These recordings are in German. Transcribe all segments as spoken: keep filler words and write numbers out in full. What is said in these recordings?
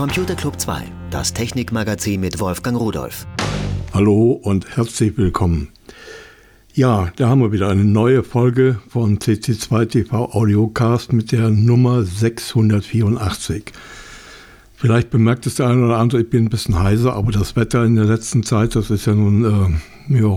Computer Club zwei, das Technikmagazin mit Wolfgang Rudolph. Hallo und herzlich willkommen. Ja, da haben wir wieder eine neue Folge von C C zwei T V Audiocast mit der Nummer sechshundertvierundachtzig. Vielleicht bemerkt es der eine oder andere, ich bin ein bisschen heiser, aber das Wetter in der letzten Zeit, das ist ja nun äh, ja,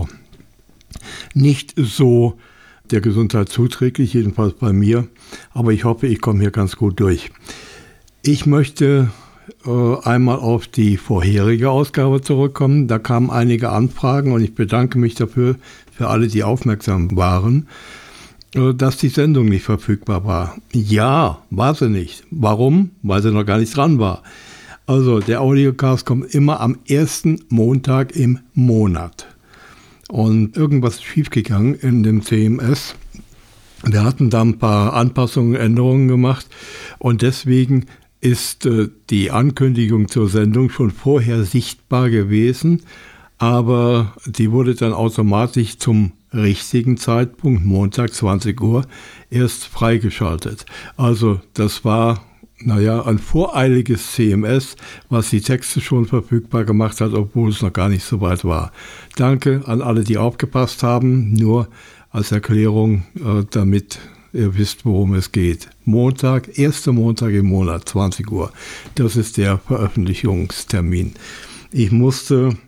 nicht so der Gesundheit zuträglich, jedenfalls bei mir. Aber ich hoffe, ich komme hier ganz gut durch. Ich möchte äh, einmal auf die vorherige Ausgabe zurückkommen. Da kamen einige Anfragen und ich bedanke mich dafür, für alle, die aufmerksam waren, äh, dass die Sendung nicht verfügbar war. Ja, war sie nicht. Warum? Weil sie noch gar nicht dran war. Also der Audiocast kommt immer am ersten Montag im Monat. Und irgendwas ist schiefgegangen in dem C M S. Wir hatten da ein paar Anpassungen, Änderungen gemacht und deswegen ist äh, die Ankündigung zur Sendung schon vorher sichtbar gewesen, aber die wurde dann automatisch zum richtigen Zeitpunkt, Montag zwanzig Uhr, erst freigeschaltet. Also das war, naja, ein voreiliges C M S, was die Texte schon verfügbar gemacht hat, obwohl es noch gar nicht so weit war. Danke an alle, die aufgepasst haben, nur als Erklärung, äh, damit ihr wisst, worum es geht. Montag, erster Montag im Monat, zwanzig Uhr. Das ist der Veröffentlichungstermin. Ich musste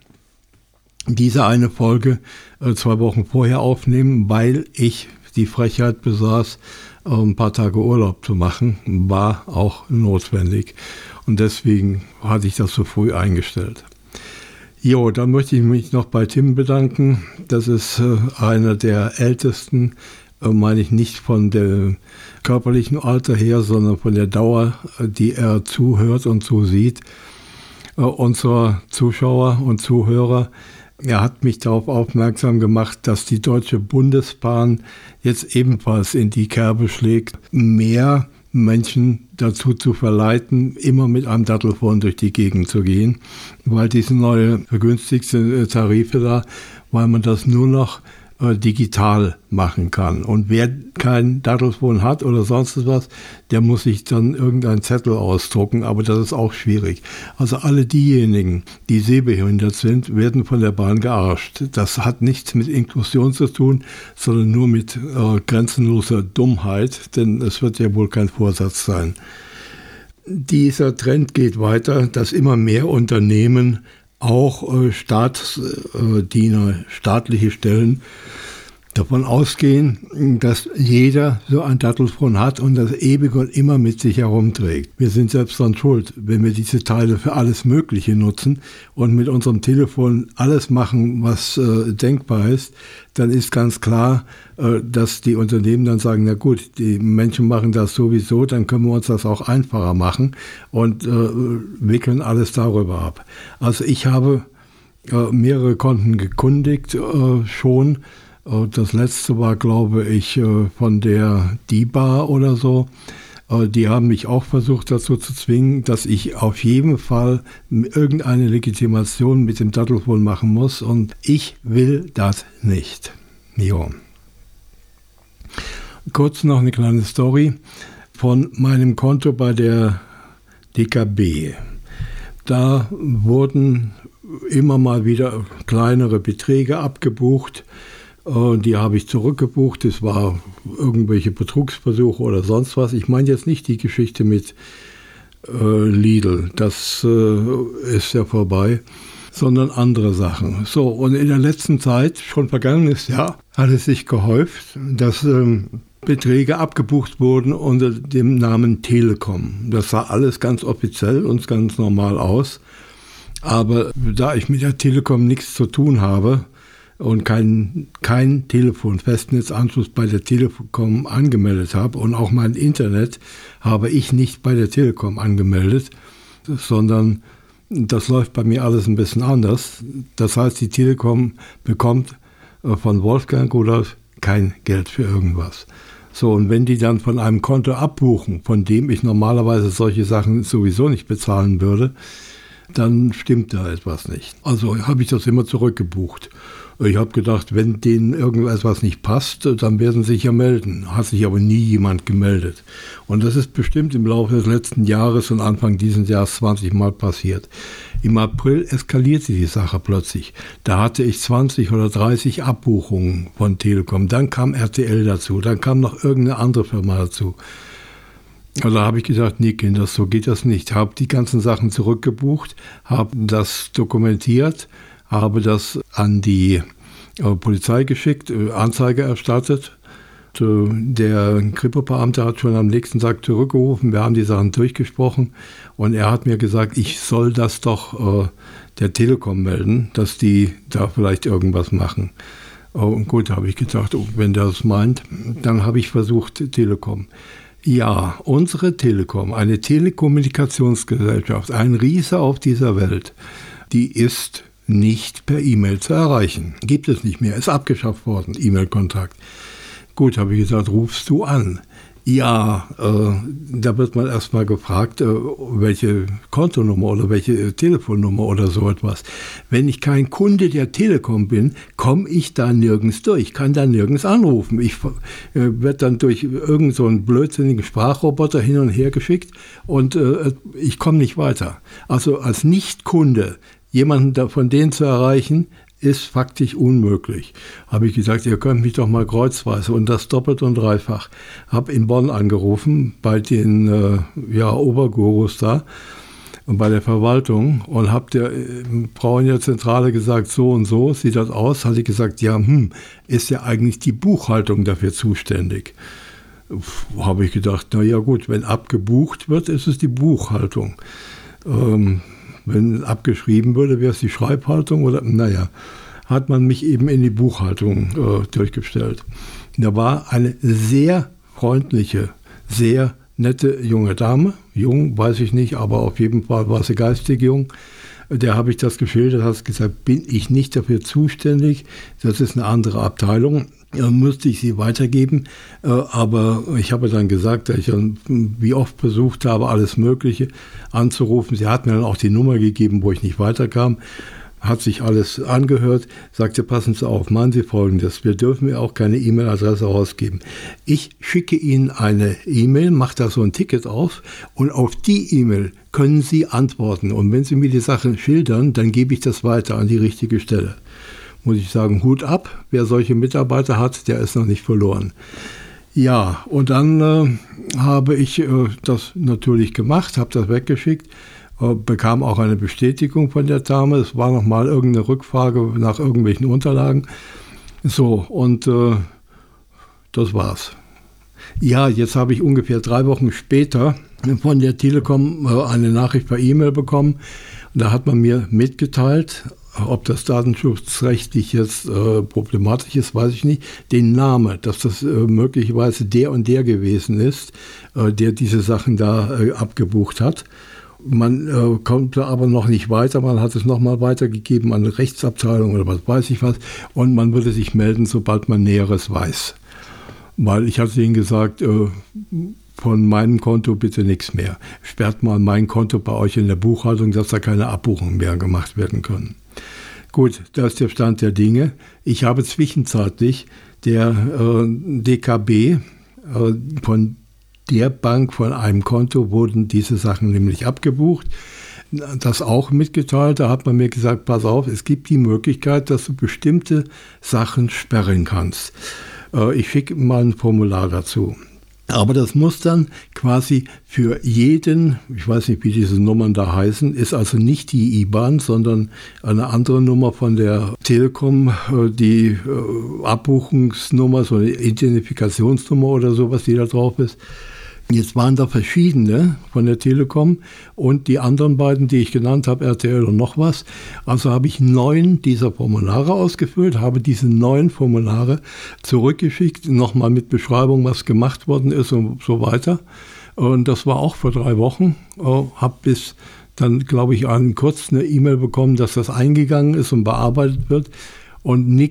diese eine Folge äh, zwei Wochen vorher aufnehmen, weil ich die Frechheit besaß, äh, ein paar Tage Urlaub zu machen. War auch notwendig. Und deswegen hatte ich das so früh eingestellt. Jo, dann möchte ich mich noch bei Tim bedanken. Das ist äh, einer der ältesten, äh, meine ich nicht von dem körperlichen Alter her, sondern von der Dauer, die er zuhört und zusieht, äh, unserer Zuschauer und Zuhörer. Er hat mich darauf aufmerksam gemacht, dass die Deutsche Bundesbahn jetzt ebenfalls in die Kerbe schlägt, mehr Menschen dazu zu verleiten, immer mit einem Dattelfon durch die Gegend zu gehen, weil diese neue vergünstigte Tarife da, weil man das nur noch äh, digital machen kann. Und wer kein Dattelfon hat oder sonst was, der muss sich dann irgendeinen Zettel ausdrucken, aber das ist auch schwierig. Also alle diejenigen, die sehbehindert sind, werden von der Bahn gearscht. Das hat nichts mit Inklusion zu tun, sondern nur mit äh, grenzenloser Dummheit, denn es wird ja wohl kein Vorsatz sein. Dieser Trend geht weiter, dass immer mehr Unternehmen auch äh, Staatsdiener, staatliche Stellen davon ausgehen, dass jeder so ein Dattelfon hat und das ewig und immer mit sich herumträgt. Wir sind selbst dran schuld, wenn wir diese Teile für alles Mögliche nutzen und mit unserem Telefon alles machen, was äh, denkbar ist, dann ist ganz klar, äh, dass die Unternehmen dann sagen, na gut, die Menschen machen das sowieso, dann können wir uns das auch einfacher machen und äh, wickeln alles darüber ab. Also ich habe äh, mehrere Konten gekündigt äh, schon. Das letzte war, glaube ich, von der D I B A oder so. Die haben mich auch versucht dazu zu zwingen, dass ich auf jeden Fall irgendeine Legitimation mit dem Dattelfon machen muss. Und ich will das nicht. Jo. Kurz noch eine kleine Story von meinem Konto bei der D K B. Da wurden immer mal wieder kleinere Beträge abgebucht. Die habe ich zurückgebucht. Es war irgendwelche Betrugsversuche oder sonst was. Ich meine jetzt nicht die Geschichte mit äh, Lidl. Das äh, ist ja vorbei. Sondern andere Sachen. So, und in der letzten Zeit, schon vergangenes Jahr, hat es sich gehäuft, dass ähm, Beträge abgebucht wurden unter dem Namen Telekom. Das sah alles ganz offiziell und ganz normal aus. Aber da ich mit der Telekom nichts zu tun habe, und kein, kein Telefon, Festnetzanschluss bei der Telekom angemeldet habe und auch mein Internet habe ich nicht bei der Telekom angemeldet, sondern das läuft bei mir alles ein bisschen anders. Das heißt, die Telekom bekommt von Wolfgang Rudolph kein Geld für irgendwas. So, und wenn die dann von einem Konto abbuchen, von dem ich normalerweise solche Sachen sowieso nicht bezahlen würde, dann stimmt da etwas nicht. Also habe ich das immer zurückgebucht. Ich habe gedacht, wenn denen irgendwas nicht passt, dann werden sie sich ja melden. Hat sich aber nie jemand gemeldet. Und das ist bestimmt im Laufe des letzten Jahres und Anfang dieses Jahres zwanzig Mal passiert. Im April eskalierte die Sache plötzlich. Da hatte ich zwanzig oder dreißig Abbuchungen von Telekom. Dann kam R T L dazu, dann kam noch irgendeine andere Firma dazu. Also da habe ich gesagt, nee Kinder, so geht das nicht. Habe die ganzen Sachen zurückgebucht, habe das dokumentiert, habe das an die äh, Polizei geschickt, äh, Anzeige erstattet. Äh, der Kripo-Beamte hat schon am nächsten Tag zurückgerufen, wir haben die Sachen durchgesprochen und er hat mir gesagt, ich soll das doch äh, der Telekom melden, dass die da vielleicht irgendwas machen. Oh, und gut, habe ich gedacht, oh, wenn der das meint, dann habe ich versucht, Telekom. Ja, unsere Telekom, eine Telekommunikationsgesellschaft, ein Riese auf dieser Welt, die ist nicht per E-Mail zu erreichen. Gibt es nicht mehr, ist abgeschafft worden, E-Mail-Kontakt. Gut, habe ich gesagt, rufst du an? Ja, äh, da wird man erstmal gefragt, äh, welche Kontonummer oder welche Telefonnummer oder so etwas. Wenn ich kein Kunde der Telekom bin, komme ich da nirgends durch, kann da nirgends anrufen. Ich äh, werde dann durch irgendeinen so einen blödsinnigen Sprachroboter hin und her geschickt und äh, ich komme nicht weiter. Also als Nicht-Kunde jemanden von denen zu erreichen, ist faktisch unmöglich. Habe ich gesagt, ihr könnt mich doch mal kreuzweise und das doppelt und dreifach. Habe in Bonn angerufen bei den äh, ja, Obergurus da und bei der Verwaltung und habe der äh, Frau in der Zentrale gesagt, so und so sieht das aus. Hatte ich gesagt, ja, hm, ist ja eigentlich die Buchhaltung dafür zuständig. Habe ich gedacht, na ja gut, wenn abgebucht wird, ist es die Buchhaltung. Ähm, Wenn abgeschrieben würde, wäre es die Schreibhaltung oder, naja, hat man mich eben in die Buchhaltung äh, durchgestellt. Da war eine sehr freundliche, sehr nette junge Dame, jung, weiß ich nicht, aber auf jeden Fall war sie geistig jung. Der habe ich das geschildert, hat gesagt, bin ich nicht dafür zuständig, das ist eine andere Abteilung. Ja, müsste ich sie weitergeben, äh, aber ich habe dann gesagt, dass ich dann wie oft versucht habe, alles Mögliche anzurufen. Sie hat mir dann auch die Nummer gegeben, wo ich nicht weiterkam, hat sich alles angehört, sagte, passen Sie auf, machen Sie Folgendes, wir dürfen mir auch keine E-Mail-Adresse rausgeben. Ich schicke Ihnen eine E-Mail, mache da so ein Ticket auf und auf die E-Mail können Sie antworten. Und wenn Sie mir die Sachen schildern, dann gebe ich das weiter an die richtige Stelle. Muss ich sagen, Hut ab, wer solche Mitarbeiter hat, der ist noch nicht verloren. Ja, und dann äh, habe ich äh, das natürlich gemacht, habe das weggeschickt, äh, bekam auch eine Bestätigung von der Dame. Es war nochmal irgendeine Rückfrage nach irgendwelchen Unterlagen. So, und äh, das war's. Ja, jetzt habe ich ungefähr drei Wochen später von der Telekom äh, eine Nachricht per E-Mail bekommen. Da hat man mir mitgeteilt, ob das datenschutzrechtlich jetzt äh, problematisch ist, weiß ich nicht, den Namen, dass das äh, möglicherweise der und der gewesen ist, äh, der diese Sachen da äh, abgebucht hat. Man äh, konnte aber noch nicht weiter, man hat es nochmal weitergegeben an eine Rechtsabteilung oder was weiß ich was und man würde sich melden, sobald man Näheres weiß. Weil ich hatte ihnen gesagt, äh, von meinem Konto bitte nichts mehr. Sperrt mal mein Konto bei euch in der Buchhaltung, dass da keine Abbuchungen mehr gemacht werden können. Gut, das ist der Stand der Dinge. Ich habe zwischenzeitlich der äh, D K B, äh, von der Bank, von einem Konto wurden diese Sachen nämlich abgebucht. Das auch mitgeteilt, da hat man mir gesagt, pass auf, es gibt die Möglichkeit, dass du bestimmte Sachen sperren kannst. Äh, ich schicke mal ein Formular dazu. Aber das muss dann quasi für jeden, ich weiß nicht, wie diese Nummern da heißen, ist also nicht die I B A N, sondern eine andere Nummer von der Telekom, die Abbuchungsnummer, so eine Identifikationsnummer oder sowas, die da drauf ist. Jetzt waren da verschiedene von der Telekom und die anderen beiden, die ich genannt habe, R T L und noch was. Also habe ich neun dieser Formulare ausgefüllt, habe diese neun Formulare zurückgeschickt, nochmal mit Beschreibung, was gemacht worden ist und so weiter. Und das war auch vor drei Wochen. Habe bis dann, glaube ich, einen kurz eine E-Mail bekommen, dass das eingegangen ist und bearbeitet wird und nichts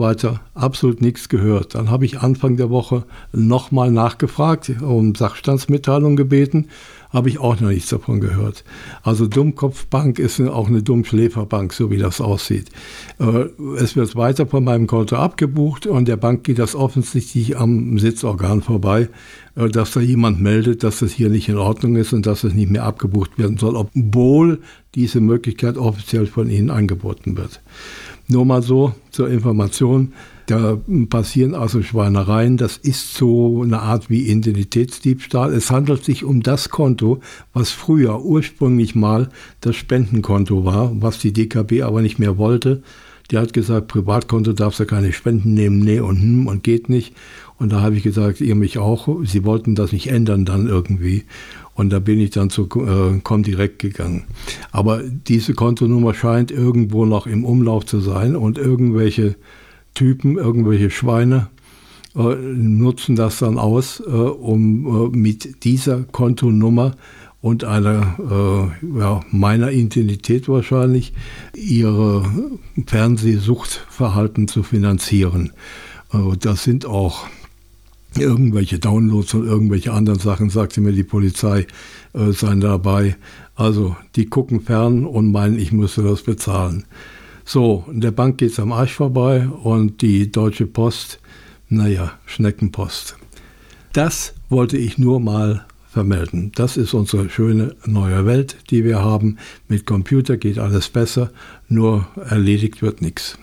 weiter absolut nichts gehört. Dann habe ich Anfang der Woche nochmal nachgefragt, um Sachstandsmitteilung gebeten, habe ich auch noch nichts davon gehört. Also Dummkopfbank ist auch eine Dummschläferbank, so wie das aussieht. Es wird weiter von meinem Konto abgebucht und der Bank geht das offensichtlich am Sitzorgan vorbei, dass da jemand meldet, dass das hier nicht in Ordnung ist und dass es nicht mehr abgebucht werden soll, obwohl diese Möglichkeit offiziell von Ihnen angeboten wird. Nur mal so zur Information, da passieren also Schweinereien, das ist so eine Art wie Identitätsdiebstahl. Es handelt sich um das Konto, was früher ursprünglich mal das Spendenkonto war, was die D K B aber nicht mehr wollte. Die hat gesagt, Privatkonto darfst du keine Spenden nehmen, nee und hm und geht nicht. Und da habe ich gesagt, ihr mich auch, sie wollten das nicht ändern dann irgendwie. Und da bin ich dann zu äh, Comdirect gegangen. Aber diese Kontonummer scheint irgendwo noch im Umlauf zu sein und irgendwelche Typen, irgendwelche Schweine äh, nutzen das dann aus, äh, um äh, mit dieser Kontonummer und einer äh, ja, meiner Identität wahrscheinlich ihre Fernsehsuchtverhalten zu finanzieren. Äh, das sind auch irgendwelche Downloads und irgendwelche anderen Sachen, sagte mir die Polizei, äh, seien dabei. Also die gucken fern und meinen, ich müsste das bezahlen. So, der Bank geht es am Arsch vorbei und die Deutsche Post, naja, Schneckenpost. Das wollte ich nur mal vermelden. Das ist unsere schöne neue Welt, die wir haben. Mit Computer geht alles besser, nur erledigt wird nichts.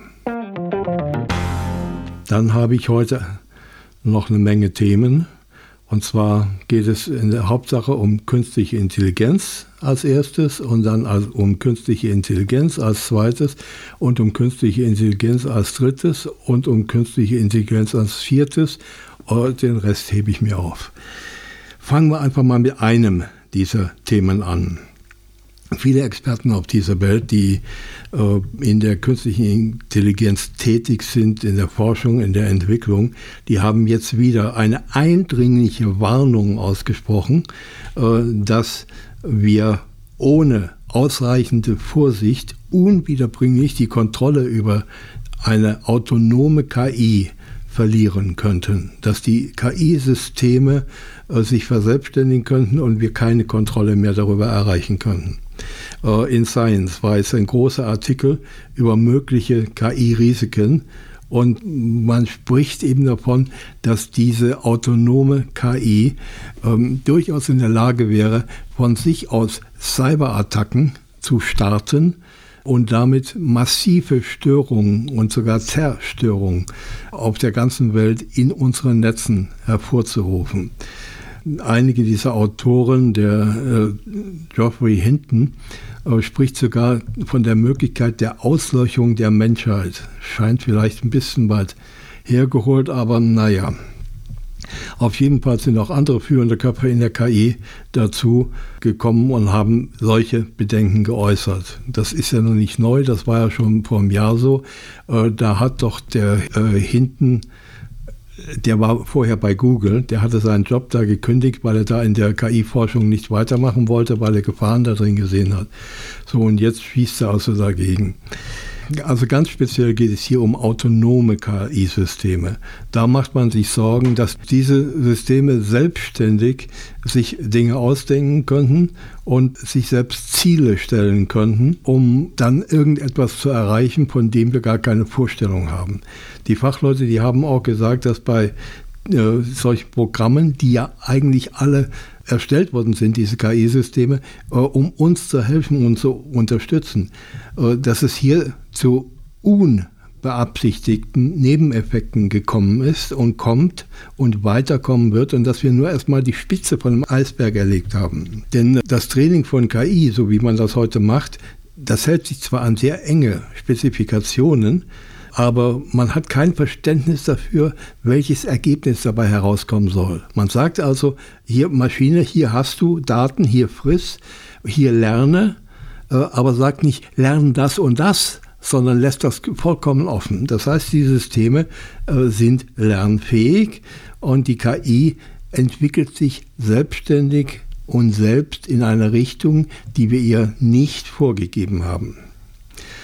Dann habe ich heute noch eine Menge Themen. Und zwar geht es in der Hauptsache um künstliche Intelligenz als erstes und dann um künstliche Intelligenz als zweites und um künstliche Intelligenz als drittes und um künstliche Intelligenz als viertes. Und den Rest hebe ich mir auf. Fangen wir einfach mal mit einem dieser Themen an. Viele Experten auf dieser Welt, die äh, in der künstlichen Intelligenz tätig sind, in der Forschung, in der Entwicklung, die haben jetzt wieder eine eindringliche Warnung ausgesprochen, äh, dass wir ohne ausreichende Vorsicht unwiederbringlich die Kontrolle über eine autonome K I verlieren könnten, dass die K I-Systeme äh, sich verselbstständigen könnten und wir keine Kontrolle mehr darüber erreichen könnten. In Science war es ein großer Artikel über mögliche K I-Risiken und man spricht eben davon, dass diese autonome K I ähm, durchaus in der Lage wäre, von sich aus Cyberattacken zu starten und damit massive Störungen und sogar Zerstörungen auf der ganzen Welt in unseren Netzen hervorzurufen. Einige dieser Autoren, der äh, Geoffrey Hinton, äh, spricht sogar von der Möglichkeit der Auslöschung der Menschheit. Scheint vielleicht ein bisschen weit hergeholt, aber naja. Auf jeden Fall sind auch andere führende Köpfe in der K I dazu gekommen und haben solche Bedenken geäußert. Das ist ja noch nicht neu, das war ja schon vor einem Jahr so. Äh, da hat doch der äh, Hinton, der war vorher bei Google, der hatte seinen Job da gekündigt, weil er da in der K I-Forschung nicht weitermachen wollte, weil er Gefahren da drin gesehen hat. So, und jetzt schießt er also dagegen. Also ganz speziell geht es hier um autonome K I-Systeme. Da macht man sich Sorgen, dass diese Systeme selbstständig sich Dinge ausdenken könnten und sich selbst Ziele stellen könnten, um dann irgendetwas zu erreichen, von dem wir gar keine Vorstellung haben. Die Fachleute, die haben auch gesagt, dass bei äh, solchen Programmen, die ja eigentlich alle erstellt worden sind, diese K I-Systeme, äh, um uns zu helfen und zu unterstützen, äh, dass es hier zu unbeabsichtigten Nebeneffekten gekommen ist und kommt und weiterkommen wird und dass wir nur erstmal die Spitze von dem Eisberg erlegt haben. Denn das Training von K I, so wie man das heute macht, das hält sich zwar an sehr enge Spezifikationen, aber man hat kein Verständnis dafür, welches Ergebnis dabei herauskommen soll. Man sagt also, hier Maschine, hier hast du Daten, hier friss, hier lerne, aber sagt nicht, lerne das und das, sondern lässt das vollkommen offen. Das heißt, die Systeme sind lernfähig und die K I entwickelt sich selbstständig und selbst in eine Richtung, die wir ihr nicht vorgegeben haben.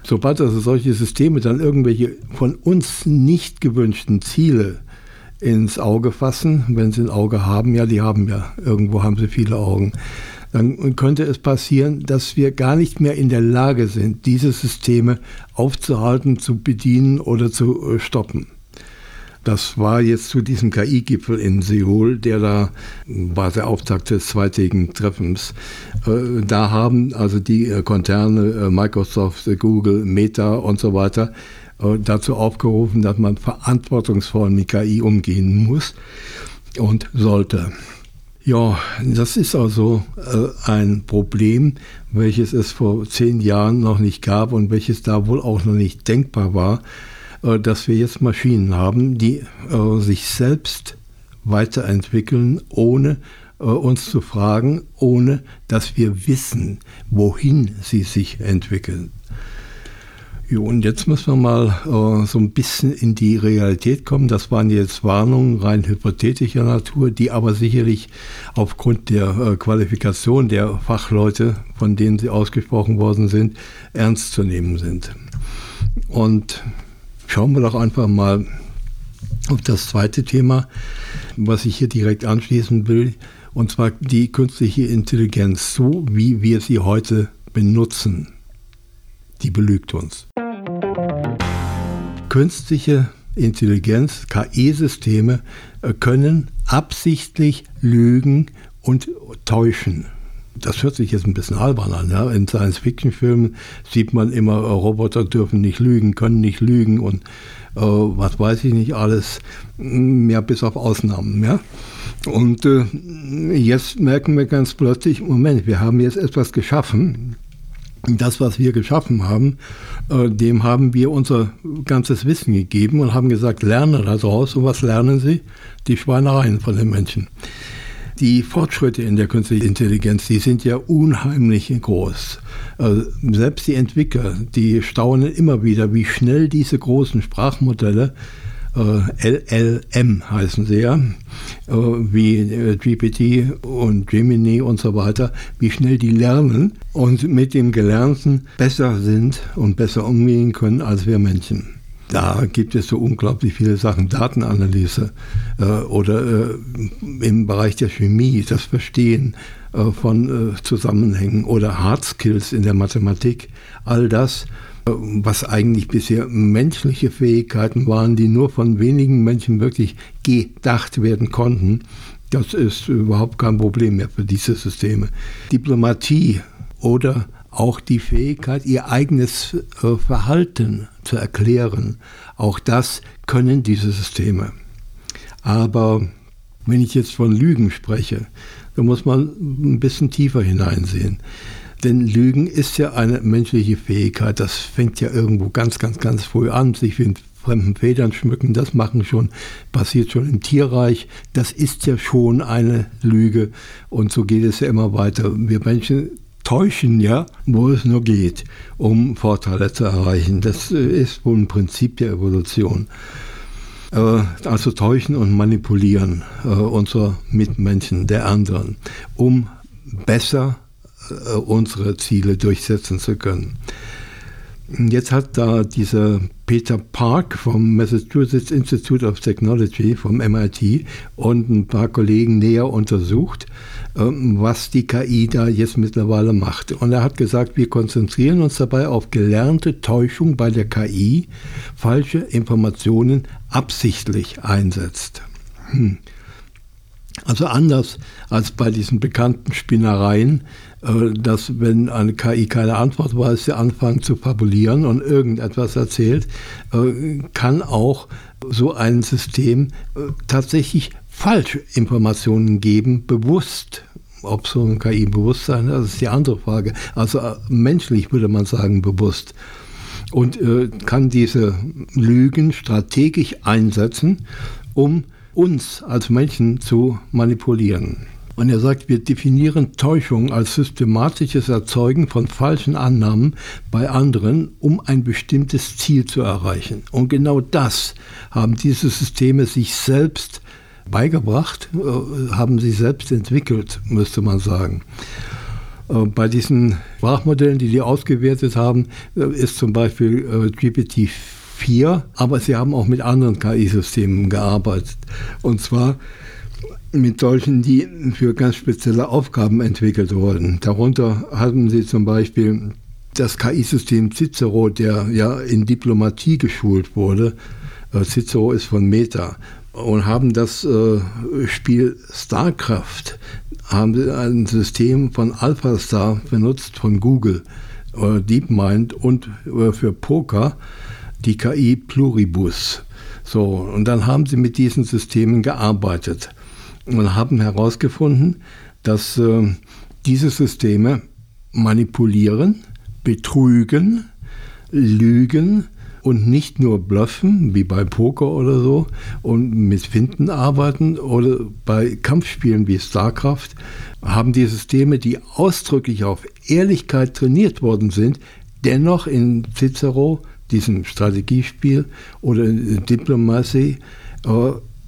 Sobald also solche Systeme dann irgendwelche von uns nicht gewünschten Ziele ins Auge fassen, wenn sie ein Auge haben, ja, die haben ja, irgendwo haben sie viele Augen, dann könnte es passieren, dass wir gar nicht mehr in der Lage sind, diese Systeme aufzuhalten, zu bedienen oder zu stoppen. Das war jetzt zu diesem K I-Gipfel in Seoul, der da war der Auftakt des zweitägigen Treffens. Da haben also die Konzerne Microsoft, Google, Meta und so weiter dazu aufgerufen, dass man verantwortungsvoll mit K I umgehen muss und sollte. Ja, das ist also ein Problem, welches es vor zehn Jahren noch nicht gab und welches da wohl auch noch nicht denkbar war, dass wir jetzt Maschinen haben, die äh, sich selbst weiterentwickeln, ohne äh, uns zu fragen, ohne dass wir wissen, wohin sie sich entwickeln. Jo, und jetzt müssen wir mal äh, so ein bisschen in die Realität kommen. Das waren jetzt Warnungen rein hypothetischer Natur, die aber sicherlich aufgrund der äh, Qualifikation der Fachleute, von denen sie ausgesprochen worden sind, ernst zu nehmen sind. Und schauen wir doch einfach mal auf das zweite Thema, was ich hier direkt anschließen will, und zwar die künstliche Intelligenz, so wie wir sie heute benutzen. Die belügt uns. Künstliche Intelligenz, K I-Systeme können absichtlich lügen und täuschen. Das hört sich jetzt ein bisschen albern an. Ja? In Science-Fiction-Filmen sieht man immer, Roboter dürfen nicht lügen, können nicht lügen und äh, was weiß ich nicht alles, ja, bis auf Ausnahmen. Ja? Und äh, jetzt merken wir ganz plötzlich, Moment, wir haben jetzt etwas geschaffen. Das, was wir geschaffen haben, äh, dem haben wir unser ganzes Wissen gegeben und haben gesagt, lerne daraus. Und was lernen sie? Die Schweinereien von den Menschen. Die Fortschritte in der künstlichen Intelligenz, die sind ja unheimlich groß. Selbst die Entwickler, die staunen immer wieder, wie schnell diese großen Sprachmodelle, L L M heißen sie ja, wie G P T und Gemini und so weiter, wie schnell die lernen und mit dem Gelernten besser sind und besser umgehen können als wir Menschen. Da gibt es so unglaublich viele Sachen, Datenanalyse äh, oder äh, im Bereich der Chemie, das Verstehen äh, von äh, Zusammenhängen oder Hard Skills in der Mathematik. All das, äh, was eigentlich bisher menschliche Fähigkeiten waren, die nur von wenigen Menschen wirklich gedacht werden konnten, das ist überhaupt kein Problem mehr für diese Systeme. Diplomatie oder auch die Fähigkeit, ihr eigenes äh, Verhalten zu erklären. Auch das können diese Systeme. Aber wenn ich jetzt von Lügen spreche, dann muss man ein bisschen tiefer hineinsehen. Denn Lügen ist ja eine menschliche Fähigkeit. Das fängt ja irgendwo ganz, ganz, ganz früh an. Sich mit fremden Federn schmücken, das machen schon, passiert schon im Tierreich. Das ist ja schon eine Lüge. Und so geht es ja immer weiter. Wir Menschen täuschen ja, wo es nur geht, um Vorteile zu erreichen. Das ist wohl ein Prinzip der Evolution. Also täuschen und manipulieren unserer Mitmenschen, der anderen, um besser unsere Ziele durchsetzen zu können. Jetzt hat da dieser Peter Park vom Massachusetts Institute of Technology, vom M I T, und ein paar Kollegen näher untersucht, was die K I da jetzt mittlerweile macht. Und er hat gesagt, wir konzentrieren uns dabei auf gelernte Täuschung bei der K I, falsche Informationen absichtlich einsetzt. Hm. Also anders als bei diesen bekannten Spinnereien, dass wenn eine K I keine Antwort weiß, sie anfangen zu fabulieren und irgendetwas erzählt, kann auch so ein System tatsächlich falsche Informationen geben, bewusst. Ob so ein K I-Bewusstsein, das ist die andere Frage. Also menschlich würde man sagen, bewusst. Und äh, kann diese Lügen strategisch einsetzen, um uns als Menschen zu manipulieren. Und er sagt, wir definieren Täuschung als systematisches Erzeugen von falschen Annahmen bei anderen, um ein bestimmtes Ziel zu erreichen. Und genau das haben diese Systeme sich selbst beigebracht, äh, haben sie selbst entwickelt, müsste man sagen. Bei diesen Sprachmodellen, die die ausgewertet haben, ist zum Beispiel G P T vier, aber sie haben auch mit anderen K I-Systemen gearbeitet. Und zwar mit solchen, die für ganz spezielle Aufgaben entwickelt wurden. Darunter hatten sie zum Beispiel das K I-System Cicero, der ja in Diplomatie geschult wurde. Cicero ist von Meta. Und haben das äh, Spiel StarCraft, haben sie ein System von AlphaStar benutzt, von Google, äh, DeepMind und äh, für Poker die K I Pluribus. So, und dann haben sie mit diesen Systemen gearbeitet und haben herausgefunden, dass äh, diese Systeme manipulieren, betrügen, lügen und nicht nur bluffen, wie bei Poker oder so, und mit Finten arbeiten oder bei Kampfspielen wie StarCraft, haben die Systeme, die ausdrücklich auf Ehrlichkeit trainiert worden sind, dennoch in Cicero, diesem Strategiespiel oder in Diplomacy, äh,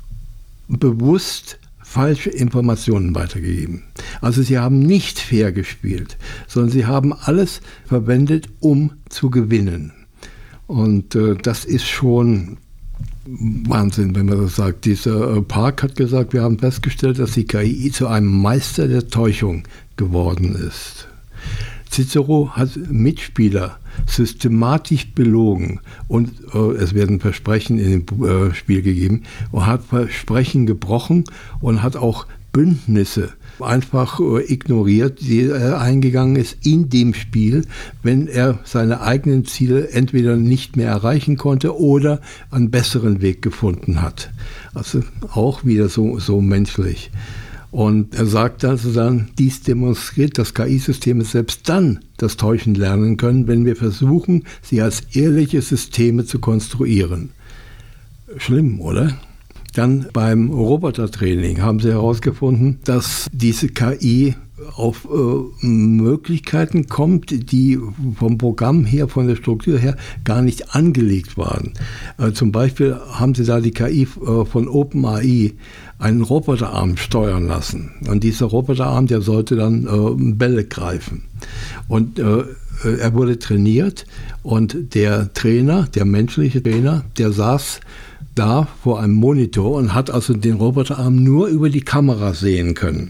bewusst falsche Informationen weitergegeben. Also sie haben nicht fair gespielt, sondern sie haben alles verwendet, um zu gewinnen. Und äh, das ist schon Wahnsinn, wenn man das sagt. Dieser äh, Park hat gesagt, wir haben festgestellt, dass die K I zu einem Meister der Täuschung geworden ist. Cicero hat Mitspieler systematisch belogen und äh, es werden Versprechen in dem äh, Spiel gegeben und hat Versprechen gebrochen und hat auch Bündnisse einfach äh, ignoriert, die er eingegangen ist in dem Spiel, wenn er seine eigenen Ziele entweder nicht mehr erreichen konnte oder einen besseren Weg gefunden hat. Also auch wieder so, so menschlich. Und er sagt also dann, dies demonstriert, dass K I-Systeme selbst dann das Täuschen lernen können, wenn wir versuchen, sie als ehrliche Systeme zu konstruieren. Schlimm, oder? Dann beim Robotertraining haben sie herausgefunden, dass diese K I auf äh, Möglichkeiten kommt, die vom Programm her, von der Struktur her gar nicht angelegt waren. Äh, zum Beispiel haben sie da die K I äh, von OpenAI einen Roboterarm steuern lassen. Und dieser Roboterarm, der sollte dann äh, Bälle greifen. Und äh, er wurde trainiert und der Trainer, der menschliche Trainer, der saß da vor einem Monitor und hat also den Roboterarm nur über die Kamera sehen können.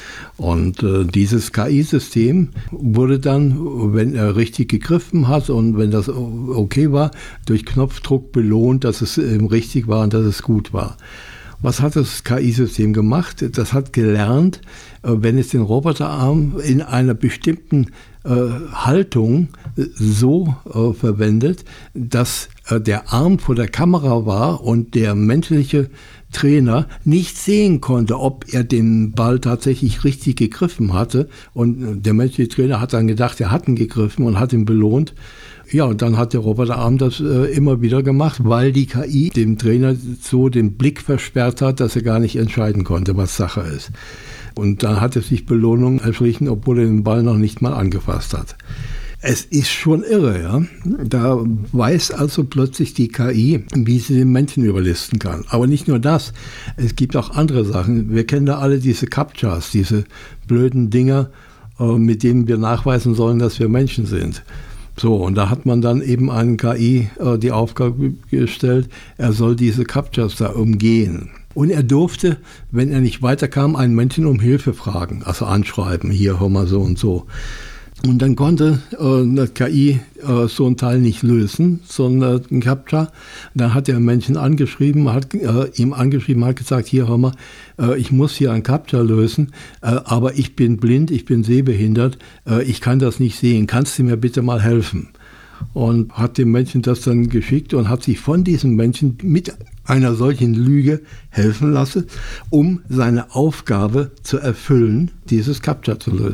Und äh, dieses K I-System wurde dann, wenn er richtig gegriffen hat und wenn das okay war, durch Knopfdruck belohnt, dass es äh, richtig war und dass es gut war. Was hat das K I-System gemacht? Das hat gelernt, äh, wenn es den Roboterarm in einer bestimmten äh, Haltung äh, so äh, verwendet, dass äh, der Arm vor der Kamera war und der menschliche Trainer nicht sehen konnte, ob er den Ball tatsächlich richtig gegriffen hatte. Und der menschliche Trainer hat dann gedacht, er hat ihn gegriffen und hat ihn belohnt. Ja, und dann hat der Roboterarm das äh, immer wieder gemacht, weil die K I dem Trainer so den Blick versperrt hat, dass er gar nicht entscheiden konnte, was Sache ist. Und dann hat er sich Belohnung erschlichen, obwohl er den Ball noch nicht mal angefasst hat. Es ist schon irre, ja. Da weiß also plötzlich die K I, wie sie den Menschen überlisten kann. Aber nicht nur das, es gibt auch andere Sachen. Wir kennen da alle diese CAPTCHAs, diese blöden Dinger, äh, mit denen wir nachweisen sollen, dass wir Menschen sind. So, und da hat man dann eben einen K I äh, die Aufgabe gestellt, er soll diese CAPTCHAs da umgehen. Und er durfte, wenn er nicht weiterkam, einen Menschen um Hilfe fragen, also anschreiben, hier, hör mal so und so. Und dann konnte äh, eine K I äh, so einen Teil nicht lösen, sondern ein CAPTCHA. Dann hat der Menschen angeschrieben, hat äh, ihm angeschrieben, hat gesagt, hier, hör mal, äh, ich muss hier ein CAPTCHA lösen, äh, aber ich bin blind, ich bin sehbehindert, äh, ich kann das nicht sehen, kannst du mir bitte mal helfen? Und hat dem Menschen das dann geschickt und hat sich von diesem Menschen mit einer solchen Lüge helfen lassen, um seine Aufgabe zu erfüllen, dieses CAPTCHA zu lösen.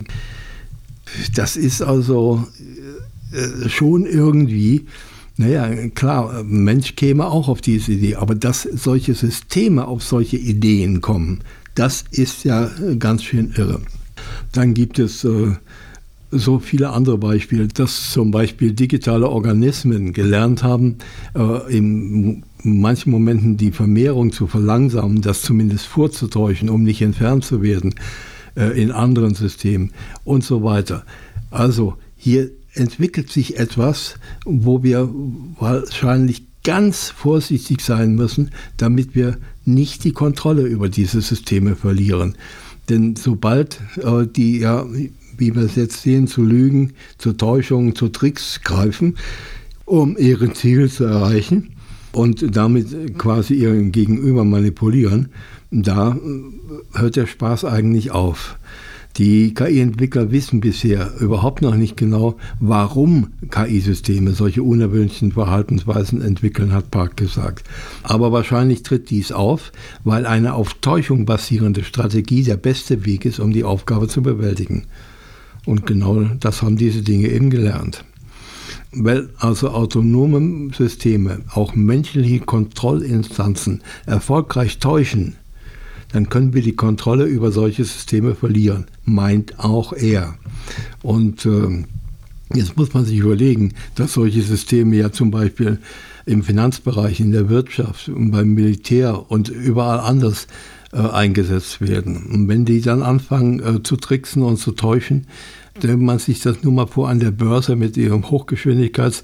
Das ist also äh, schon irgendwie, naja, klar, ein Mensch käme auch auf diese Idee, aber dass solche Systeme auf solche Ideen kommen, das ist ja ganz schön irre. Dann gibt es äh, so viele andere Beispiele, dass zum Beispiel digitale Organismen gelernt haben, äh, in manchen Momenten die Vermehrung zu verlangsamen, das zumindest vorzutäuschen, um nicht entfernt zu werden. äh, in anderen Systemen und so weiter. Also hier entwickelt sich etwas, wo wir wahrscheinlich ganz vorsichtig sein müssen, damit wir nicht die Kontrolle über diese Systeme verlieren. Denn sobald äh, die, ja, wie wir es jetzt sehen, zu Lügen, zu Täuschungen, zu Tricks greifen, um ihre Ziele zu erreichen und damit quasi ihren Gegenüber manipulieren, da hört der Spaß eigentlich auf. Die K I-Entwickler wissen bisher überhaupt noch nicht genau, warum K I-Systeme solche unerwünschten Verhaltensweisen entwickeln, hat Park gesagt. Aber wahrscheinlich tritt dies auf, weil eine auf Täuschung basierende Strategie der beste Weg ist, um die Aufgabe zu bewältigen. Und genau das haben diese Dinge eben gelernt. Weil also autonome Systeme, auch menschliche Kontrollinstanzen, erfolgreich täuschen, dann können wir die Kontrolle über solche Systeme verlieren, meint auch er. Und äh, jetzt muss man sich überlegen, dass solche Systeme ja zum Beispiel im Finanzbereich, in der Wirtschaft, beim Militär und überall anders äh, eingesetzt werden. Und wenn die dann anfangen äh, zu tricksen und zu täuschen, stellt man sich das nur mal vor an der Börse mit ihrem Hochgeschwindigkeits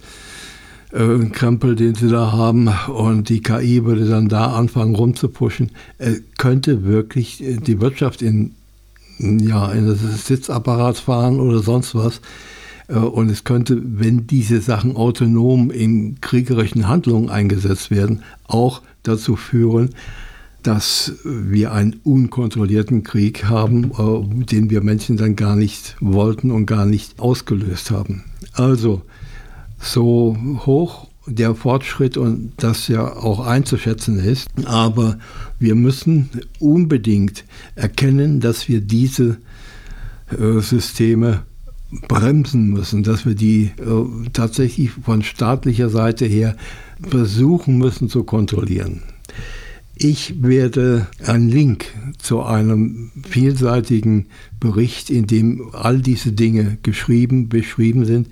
Äh, Krempel, den sie da haben, und die K I würde dann da anfangen rumzupuschen, äh, könnte wirklich die Wirtschaft in, ja, in das Sitzapparat fahren oder sonst was. Äh, und es könnte, wenn diese Sachen autonom in kriegerischen Handlungen eingesetzt werden, auch dazu führen, dass wir einen unkontrollierten Krieg haben, äh, den wir Menschen dann gar nicht wollten und gar nicht ausgelöst haben. Also, so hoch der Fortschritt und das ja auch einzuschätzen ist. Aber wir müssen unbedingt erkennen, dass wir diese äh, Systeme bremsen müssen, dass wir die äh, tatsächlich von staatlicher Seite her versuchen müssen zu kontrollieren. Ich werde einen Link zu einem vielseitigen Bericht, in dem all diese Dinge geschrieben, beschrieben sind,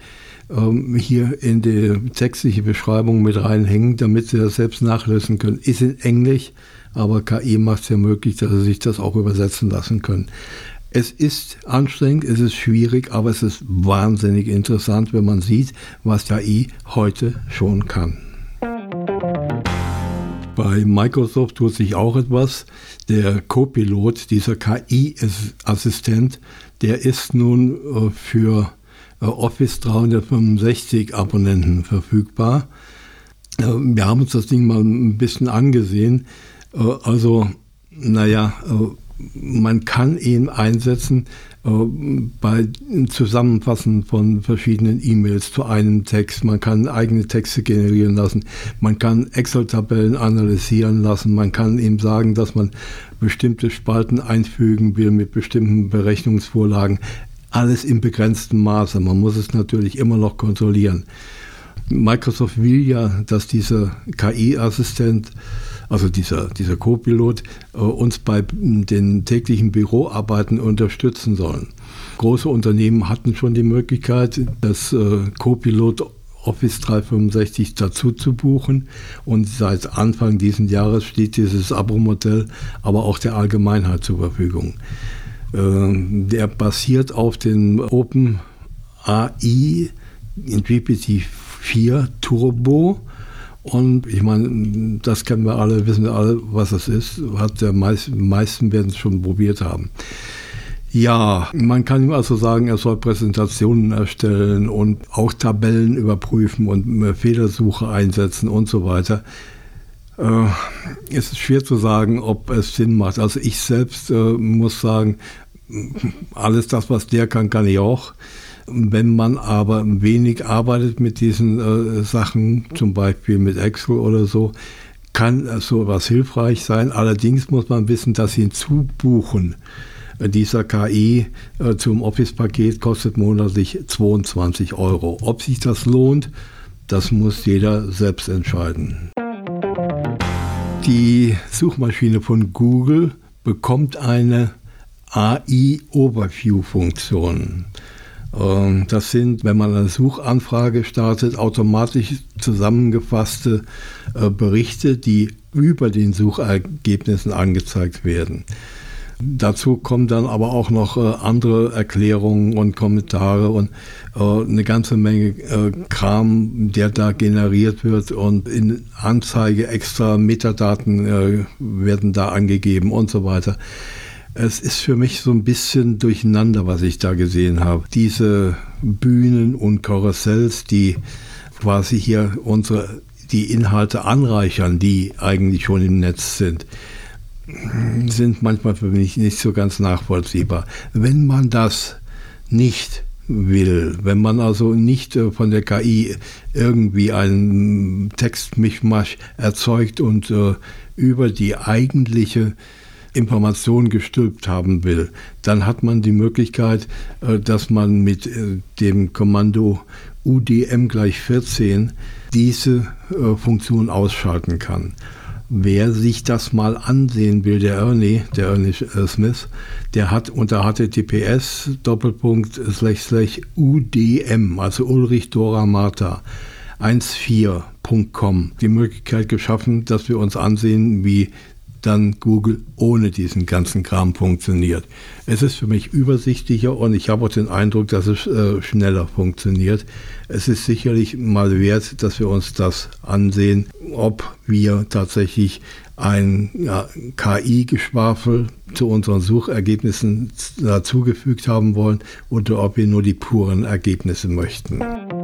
hier in die textliche Beschreibung mit reinhängen, damit Sie das selbst nachlesen können. Ist in Englisch, aber K I macht es ja möglich, dass Sie sich das auch übersetzen lassen können. Es ist anstrengend, es ist schwierig, aber es ist wahnsinnig interessant, wenn man sieht, was K I heute schon kann. Bei Microsoft tut sich auch etwas. Der Copilot, dieser K I-Assistent, der ist nun für Office dreihundertfünfundsechzig Abonnenten verfügbar. Wir haben uns das Ding mal ein bisschen angesehen. Also, naja, man kann ihn einsetzen bei Zusammenfassen von verschiedenen E-Mails zu einem Text. Man kann eigene Texte generieren lassen. Man kann Excel-Tabellen analysieren lassen. Man kann ihm sagen, dass man bestimmte Spalten einfügen will mit bestimmten Berechnungsvorlagen. Alles im begrenzten Maße. Man muss es natürlich immer noch kontrollieren. Microsoft will ja, dass dieser K I-Assistent, also dieser, dieser Copilot, äh, uns bei den täglichen Büroarbeiten unterstützen sollen. Große Unternehmen hatten schon die Möglichkeit, das äh, Copilot Office dreihundertfünfundsechzig dazu zu buchen, und seit Anfang dieses Jahres steht dieses Abo-Modell aber auch der Allgemeinheit zur Verfügung. Der basiert auf dem OpenAI G P T vier Turbo, und ich meine, das kennen wir alle, wissen wir alle, was es ist. Hat der meist, meisten werden es schon probiert haben. Ja, man kann ihm also sagen, er soll Präsentationen erstellen und auch Tabellen überprüfen und Fehlersuche einsetzen und so weiter. Äh, es ist schwer zu sagen, ob es Sinn macht. Also ich selbst äh, muss sagen, alles das, was der kann, kann ich auch. Wenn man aber wenig arbeitet mit diesen äh, Sachen, zum Beispiel mit Excel oder so, kann sowas hilfreich sein. Allerdings muss man wissen, dass Hinzubuchen dieser K I äh, zum Office-Paket kostet monatlich zweiundzwanzig Euro. Ob sich das lohnt, das muss jeder selbst entscheiden. Die Suchmaschine von Google bekommt eine A I-Overview-Funktion. Das sind, wenn man eine Suchanfrage startet, automatisch zusammengefasste Berichte, die über den Suchergebnissen angezeigt werden. Dazu kommen dann aber auch noch äh, andere Erklärungen und Kommentare und äh, eine ganze Menge äh, Kram, der da generiert wird, und in Anzeige extra Metadaten äh, werden da angegeben und so weiter. Es ist für mich so ein bisschen durcheinander, was ich da gesehen habe. Diese Bühnen und Karussells, die quasi hier unsere, die Inhalte anreichern, die eigentlich schon im Netz sind, sind manchmal für mich nicht so ganz nachvollziehbar. Wenn man das nicht will, wenn man also nicht äh, von der K I irgendwie einen Textmischmasch erzeugt und äh, über die eigentliche Information gestülpt haben will, dann hat man die Möglichkeit, äh, dass man mit äh, dem Kommando U D M gleich vierzehn diese äh, Funktion ausschalten kann. Wer sich das mal ansehen will, der Ernie, der Ernie Smith, der hat unter H T T P S Doppelpunkt slash slash U D M, also Ulrich Dora Martha vierzehn Punkt com, die Möglichkeit geschaffen, dass wir uns ansehen, wie dann Google ohne diesen ganzen Kram funktioniert. Es ist für mich übersichtlicher und ich habe auch den Eindruck, dass es äh, schneller funktioniert. Es ist sicherlich mal wert, dass wir uns das ansehen, ob wir tatsächlich ein ja, K I-Geschwafel zu unseren Suchergebnissen dazugefügt haben wollen oder ob wir nur die puren Ergebnisse möchten.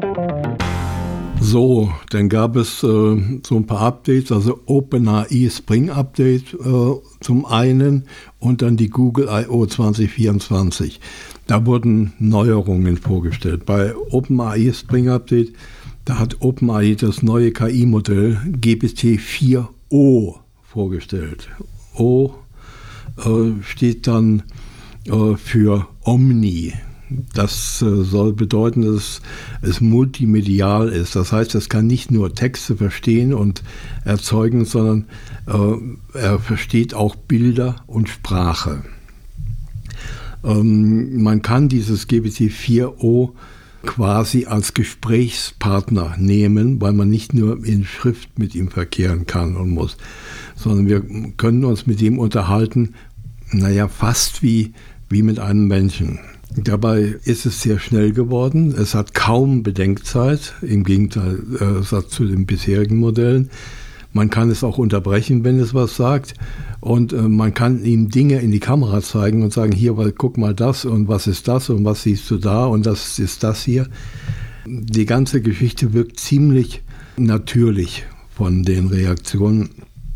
So, dann gab es äh, so ein paar Updates, also OpenAI Spring Update äh, zum einen und dann die Google I O zwanzig vierundzwanzig. Da wurden Neuerungen vorgestellt. Bei OpenAI Spring Update, da hat OpenAI das neue K I-Modell G P T vier O vorgestellt. O äh, steht dann äh, für Omni. Das äh, soll bedeuten, dass es multimedial ist. Das heißt, es kann nicht nur Texte verstehen und erzeugen, sondern äh, er versteht auch Bilder und Sprache. Ähm, man kann dieses G P T vier O quasi als Gesprächspartner nehmen, weil man nicht nur in Schrift mit ihm verkehren kann und muss, sondern wir können uns mit ihm unterhalten, naja, fast wie, wie mit einem Menschen. Dabei ist es sehr schnell geworden. Es hat kaum Bedenkzeit, im Gegenteil äh, zu den bisherigen Modellen. Man kann es auch unterbrechen, wenn es was sagt. Und äh, man kann ihm Dinge in die Kamera zeigen und sagen, hier, weil, guck mal das und was ist das und was siehst du da und das ist das hier. Die ganze Geschichte wirkt ziemlich natürlich von den Reaktionen.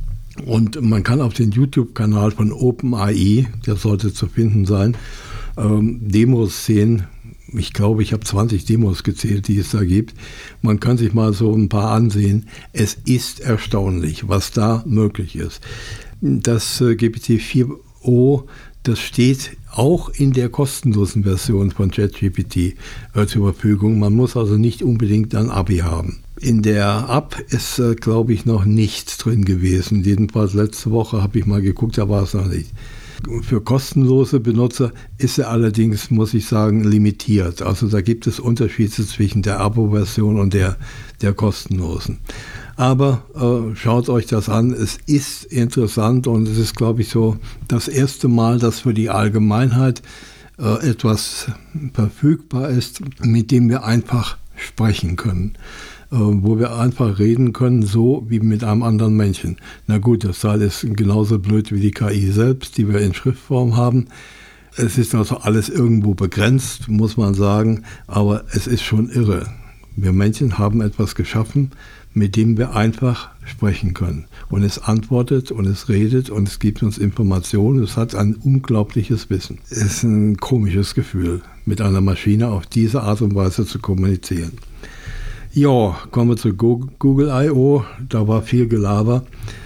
Und man kann auf den YouTube-Kanal von OpenAI, der sollte zu finden sein, ähm, Demos sehen. Ich glaube, ich habe zwanzig Demos gezählt, die es da gibt. Man kann sich mal so ein paar ansehen. Es ist erstaunlich, was da möglich ist. Das äh, G P T vier O, das steht auch in der kostenlosen Version von ChatGPT äh, zur Verfügung. Man muss also nicht unbedingt ein Abi haben. In der App ist, äh, glaube ich, noch nichts drin gewesen. Jedenfalls letzte Woche habe ich mal geguckt, da war es noch nicht. Für kostenlose Benutzer ist er allerdings, muss ich sagen, limitiert. Also da gibt es Unterschiede zwischen der Abo-Version und der, der kostenlosen. Aber äh, schaut euch das an, es ist interessant und es ist, glaube ich, so das erste Mal, dass für die Allgemeinheit äh, etwas verfügbar ist, mit dem wir einfach sprechen können. Wo wir einfach reden können, so wie mit einem anderen Menschen. Na gut, das Teil ist genauso blöd wie die K I selbst, die wir in Schriftform haben. Es ist also alles irgendwo begrenzt, muss man sagen, aber es ist schon irre. Wir Menschen haben etwas geschaffen, mit dem wir einfach sprechen können. Und es antwortet und es redet und es gibt uns Informationen. Es hat ein unglaubliches Wissen. Es ist ein komisches Gefühl, mit einer Maschine auf diese Art und Weise zu kommunizieren. Ja, kommen wir zu Google I O, da war viel Gelaber.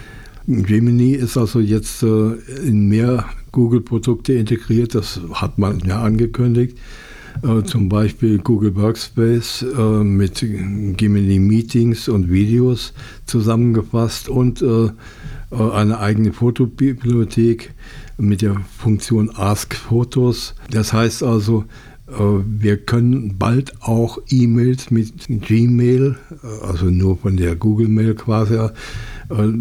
Gemini ist also jetzt äh, in mehr Google-Produkte integriert, das hat man ja angekündigt. Äh, zum Beispiel Google Workspace äh, mit Gemini Meetings und Videos zusammengefasst und äh, eine eigene Fotobibliothek mit der Funktion Ask Photos. Das heißt also, wir können bald auch E-Mails mit Gmail, also nur von der Google Mail quasi,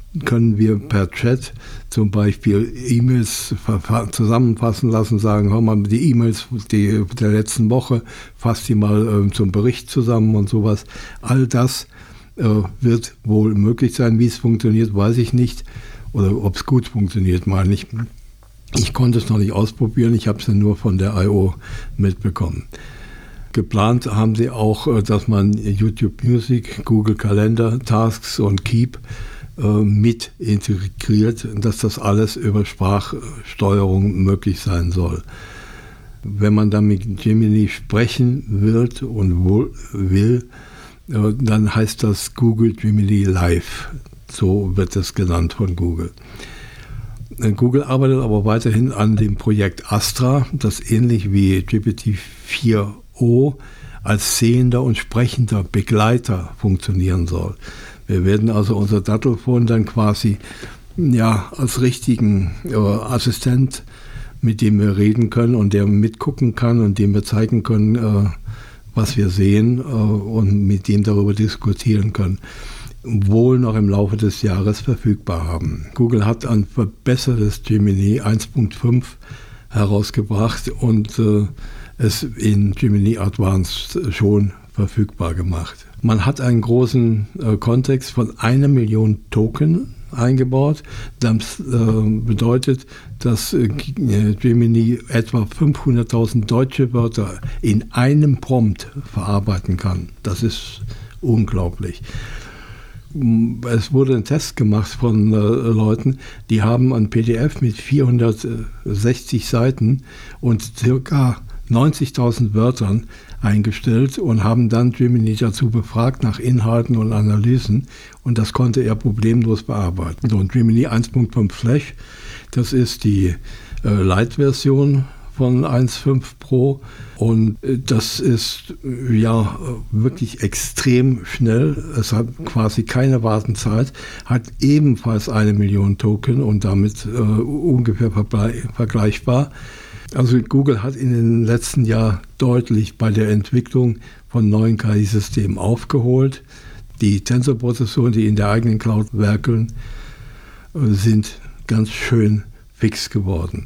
können wir per Chat zum Beispiel E-Mails zusammenfassen lassen, sagen, hör mal, die E-Mails die, der letzten Woche, fass die mal äh, zum Bericht zusammen und sowas. All das äh, wird wohl möglich sein. Wie es funktioniert, weiß ich nicht. Oder ob es gut funktioniert, meine ich. Ich konnte es noch nicht ausprobieren, ich habe es ja nur von der I O mitbekommen. Geplant haben sie auch, dass man YouTube Music, Google Kalender, Tasks und Keep äh, mit integriert, dass das alles über Sprachsteuerung möglich sein soll. Wenn man dann mit Gemini sprechen wird und wohl will, äh, dann heißt das Google Gemini Live. So wird es genannt von Google. Google arbeitet aber weiterhin an dem Projekt Astra, das ähnlich wie G P T vier o als sehender und sprechender Begleiter funktionieren soll. Wir werden also unser Dattelphone dann quasi ja, als richtigen äh, Assistent, mit dem wir reden können und der mitgucken kann und dem wir zeigen können, äh, was wir sehen äh, und mit dem darüber diskutieren können, wohl noch im Laufe des Jahres verfügbar haben. Google hat ein verbessertes Gemini eins Punkt fünf herausgebracht und äh, es in Gemini Advanced schon verfügbar gemacht. Man hat einen großen äh, Kontext von einer Million Token eingebaut. Das äh, bedeutet, dass äh, Gemini etwa fünfhunderttausend deutsche Wörter in einem Prompt verarbeiten kann. Das ist unglaublich. Es wurde ein Test gemacht von äh, Leuten, die haben ein P D F mit vierhundertsechzig Seiten und circa neunzigtausend Wörtern eingestellt und haben dann Gemini dazu befragt nach Inhalten und Analysen und das konnte er problemlos bearbeiten. So, und Gemini eins Punkt fünf Flash, das ist die äh, Lite-Version von eins Punkt fünf Pro und das ist ja wirklich extrem schnell. Es hat quasi keine Wartenzeit, hat ebenfalls eine Million Token und damit äh, ungefähr vergleichbar. Also Google hat in den letzten Jahren deutlich bei der Entwicklung von neuen K I-Systemen aufgeholt. Die Tensor-Prozessoren, die in der eigenen Cloud werkeln, sind ganz schön fix geworden.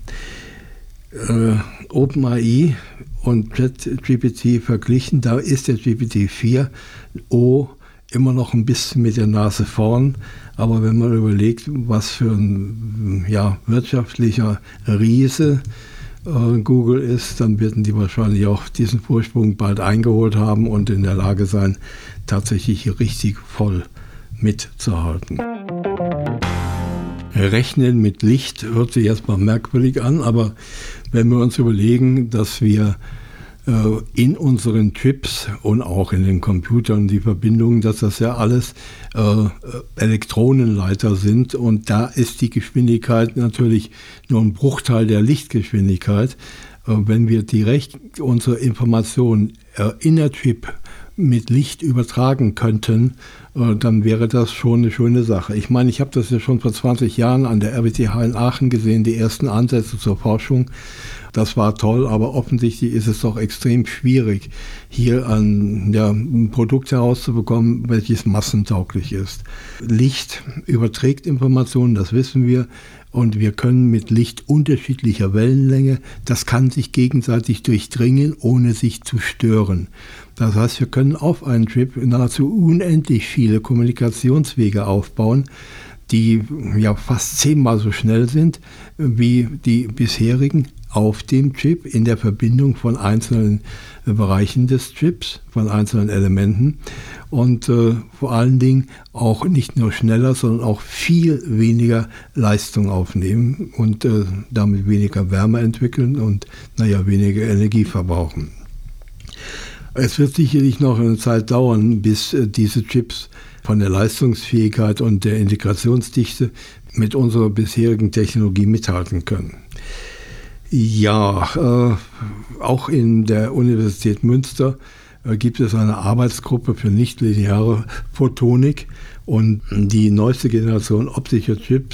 Äh, OpenAI und ChatGPT verglichen, da ist der G P T vier o immer noch ein bisschen mit der Nase vorn, aber wenn man überlegt, was für ein ja, wirtschaftlicher Riese äh, Google ist, dann werden die wahrscheinlich auch diesen Vorsprung bald eingeholt haben und in der Lage sein, tatsächlich hier richtig voll mitzuhalten. Rechnen mit Licht hört sich erstmal merkwürdig an, aber wenn wir uns überlegen, dass wir äh, in unseren Chips und auch in den Computern die Verbindungen, dass das ja alles äh, Elektronenleiter sind und da ist die Geschwindigkeit natürlich nur ein Bruchteil der Lichtgeschwindigkeit. Äh, wenn wir direkt unsere Informationen äh, in der Chip mit Licht übertragen könnten, äh, dann wäre das schon eine schöne Sache. Ich meine, ich habe das ja schon vor zwanzig Jahren an der R W T H in Aachen gesehen, die ersten Ansätze zur Forschung. Das war toll, aber offensichtlich ist es doch extrem schwierig, hier ein, ja, ein Produkt herauszubekommen, welches massentauglich ist. Licht überträgt Informationen, das wissen wir. Und wir können mit Licht unterschiedlicher Wellenlänge, das kann sich gegenseitig durchdringen, ohne sich zu stören. Das heißt, wir können auf einen Chip nahezu unendlich viele Kommunikationswege aufbauen, die ja fast zehnmal so schnell sind wie die bisherigen auf dem Chip in der Verbindung von einzelnen äh, Bereichen des Chips, von einzelnen Elementen und äh, vor allen Dingen auch nicht nur schneller, sondern auch viel weniger Leistung aufnehmen und äh, damit weniger Wärme entwickeln und naja, weniger Energie verbrauchen. Es wird sicherlich noch eine Zeit dauern, bis äh, diese Chips von der Leistungsfähigkeit und der Integrationsdichte mit unserer bisherigen Technologie mithalten können. Ja, äh, auch in der Universität Münster äh, gibt es eine Arbeitsgruppe für nichtlineare Photonik und die neueste Generation optischer Chips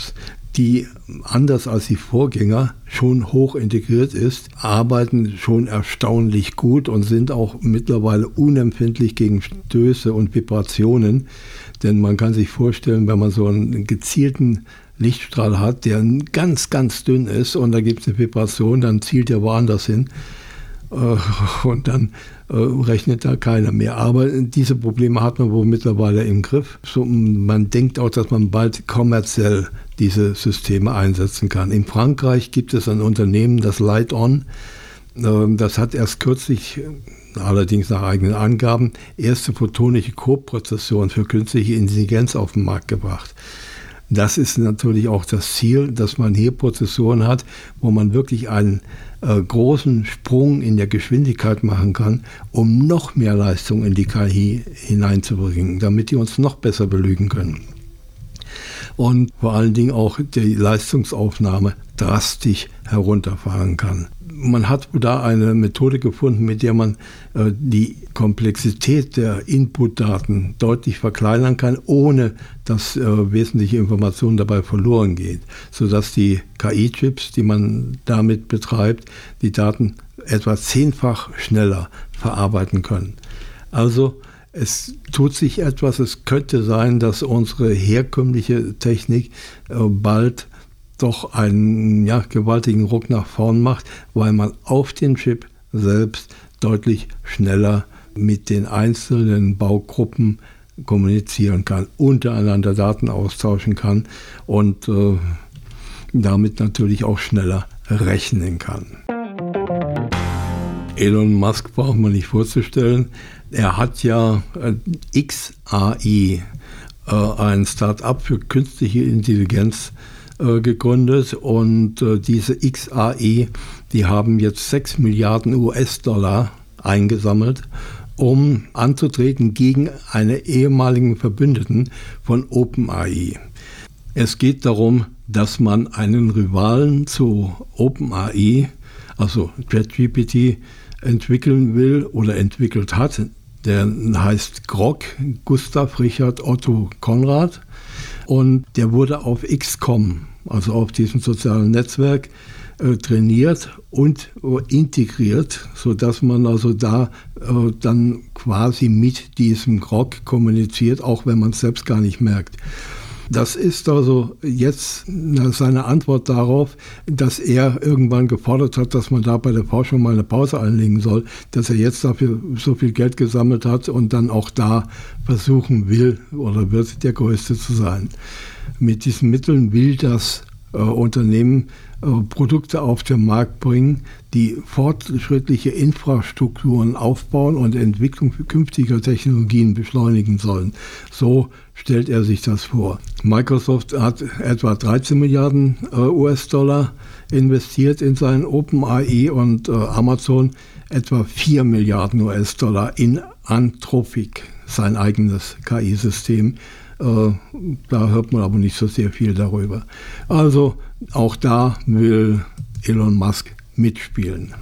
die anders als die Vorgänger schon hoch integriert ist, arbeiten schon erstaunlich gut und sind auch mittlerweile unempfindlich gegen Stöße und Vibrationen. Denn man kann sich vorstellen, wenn man so einen gezielten Lichtstrahl hat, der ganz, ganz dünn ist und da gibt es eine Vibration, dann zielt er woanders hin äh, und dann äh, rechnet da keiner mehr. Aber diese Probleme hat man wohl mittlerweile im Griff. So, man denkt auch, dass man bald kommerziell diese Systeme einsetzen kann. In Frankreich gibt es ein Unternehmen, das Light-On. Äh, das hat erst kürzlich, allerdings nach eigenen Angaben, erste photonische Koprozessoren für künstliche Intelligenz auf den Markt gebracht. Das ist natürlich auch das Ziel, dass man hier Prozessoren hat, wo man wirklich einen äh, großen Sprung in der Geschwindigkeit machen kann, um noch mehr Leistung in die K I hineinzubringen, damit die uns noch besser belügen können. Und vor allen Dingen auch die Leistungsaufnahme drastisch herunterfahren kann. Man hat da eine Methode gefunden, mit der man äh, die Komplexität der Inputdaten deutlich verkleinern kann, ohne dass äh, wesentliche Informationen dabei verloren gehen, sodass die K I-Chips, die man damit betreibt, die Daten etwa zehnfach schneller verarbeiten können. Also es tut sich etwas, es könnte sein, dass unsere herkömmliche Technik äh, bald doch einen ja, gewaltigen Ruck nach vorn macht, weil man auf den Chip selbst deutlich schneller mit den einzelnen Baugruppen kommunizieren kann, untereinander Daten austauschen kann und äh, damit natürlich auch schneller rechnen kann. Elon Musk braucht man nicht vorzustellen. Er hat ja äh, X A I, äh, ein Start-up für künstliche Intelligenz, gegründet und äh, diese X A I, die haben jetzt sechs Milliarden U S-Dollar eingesammelt, um anzutreten gegen einen ehemaligen Verbündeten von OpenAI. Es geht darum, dass man einen Rivalen zu OpenAI, also ChatGPT, entwickeln will oder entwickelt hat. Der heißt Grok, Gustav Richard Otto Konrad, und der wurde auf X Punkt com, also auf diesem sozialen Netzwerk, äh, trainiert und äh, integriert, sodass man also da äh, dann quasi mit diesem Grok kommuniziert, auch wenn man es selbst gar nicht merkt. Das ist also jetzt seine Antwort darauf, dass er irgendwann gefordert hat, dass man da bei der Forschung mal eine Pause einlegen soll, dass er jetzt dafür so viel Geld gesammelt hat und dann auch da versuchen will oder wird, der Größte zu sein. Mit diesen Mitteln will das äh, Unternehmen äh, Produkte auf den Markt bringen, die fortschrittliche Infrastrukturen aufbauen und Entwicklung künftiger Technologien beschleunigen sollen. So stellt er sich das vor. Microsoft hat etwa dreizehn Milliarden äh, U S-Dollar investiert in seinen OpenAI und äh, Amazon etwa vier Milliarden U S-Dollar in Anthropic, sein eigenes K I-System. Äh, da hört man aber nicht so sehr viel darüber. Also auch da will Elon Musk mitspielen.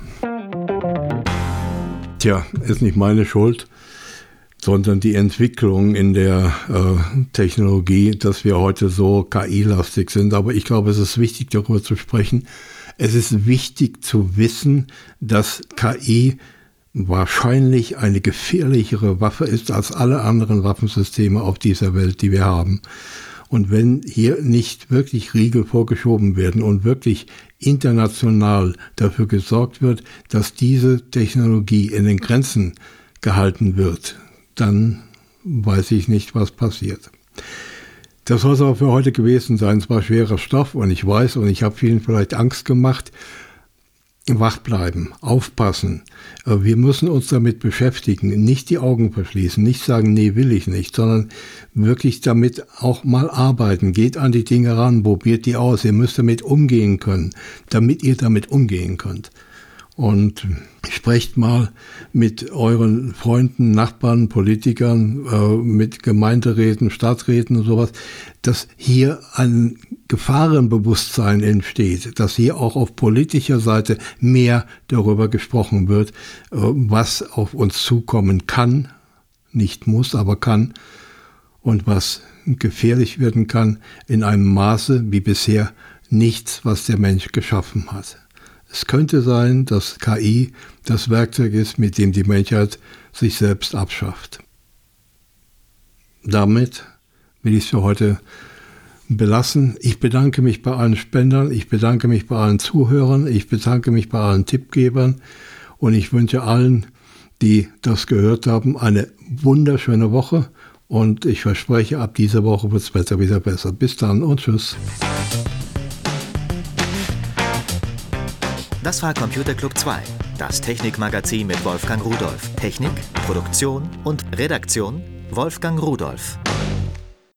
Tja, ist nicht meine Schuld, sondern die Entwicklung in der äh, Technologie, dass wir heute so K I-lastig sind. Aber ich glaube, es ist wichtig, darüber zu sprechen. Es ist wichtig zu wissen, dass K I wahrscheinlich eine gefährlichere Waffe ist als alle anderen Waffensysteme auf dieser Welt, die wir haben. Und wenn hier nicht wirklich Riegel vorgeschoben werden und wirklich international dafür gesorgt wird, dass diese Technologie in den Grenzen gehalten wird, dann weiß ich nicht, was passiert. Das soll es auch für heute gewesen sein. Es war schwerer Stoff und ich weiß und ich habe vielen vielleicht Angst gemacht. Wach bleiben, aufpassen. Wir müssen uns damit beschäftigen, nicht die Augen verschließen, nicht sagen, nee, will ich nicht, sondern wirklich damit auch mal arbeiten. Geht an die Dinge ran, probiert die aus. Ihr müsst damit umgehen können, damit ihr damit umgehen könnt. Und sprecht mal mit euren Freunden, Nachbarn, Politikern, äh, mit Gemeinderäten, Stadträten und sowas, dass hier ein Gefahrenbewusstsein entsteht, dass hier auch auf politischer Seite mehr darüber gesprochen wird, äh, was auf uns zukommen kann, nicht muss, aber kann, und was gefährlich werden kann in einem Maße wie bisher nichts, was der Mensch geschaffen hat. Es könnte sein, dass K I das Werkzeug ist, mit dem die Menschheit sich selbst abschafft. Damit will ich es für heute belassen. Ich bedanke mich bei allen Spendern, ich bedanke mich bei allen Zuhörern, ich bedanke mich bei allen Tippgebern und ich wünsche allen, die das gehört haben, eine wunderschöne Woche und ich verspreche, ab dieser Woche wird das Wetter wieder besser. Bis dann und tschüss. Das war Computer Club zwei, das Technikmagazin mit Wolfgang Rudolph. Technik, Produktion und Redaktion Wolfgang Rudolph.